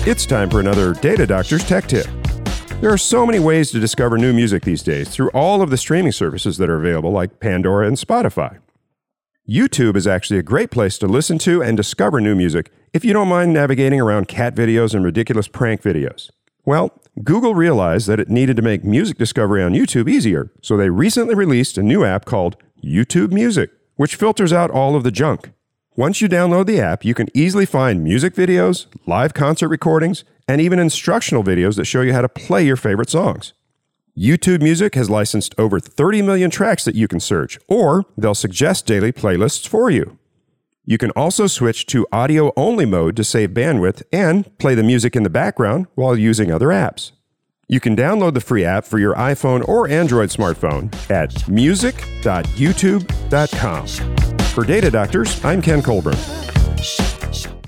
It's time for another Data Doctor's Tech Tip. There are so many ways to discover new music these days through all of the streaming services that are available, like Pandora and Spotify. YouTube is actually a great place to listen to and discover new music if you don't mind navigating around cat videos and ridiculous prank videos. Well, Google realized that it needed to make music discovery on YouTube easier, so they recently released a new app called YouTube Music, which filters out all of the junk. Once you download the app, you can easily find music videos, live concert recordings, and even instructional videos that show you how to play your favorite songs. YouTube Music has licensed over 30 million tracks that you can search, or they'll suggest daily playlists for you. You can also switch to audio-only mode to save bandwidth and play the music in the background while using other apps. You can download the free app for your iPhone or Android smartphone at music.youtube.com. For Data Doctors, I'm Ken Colburn.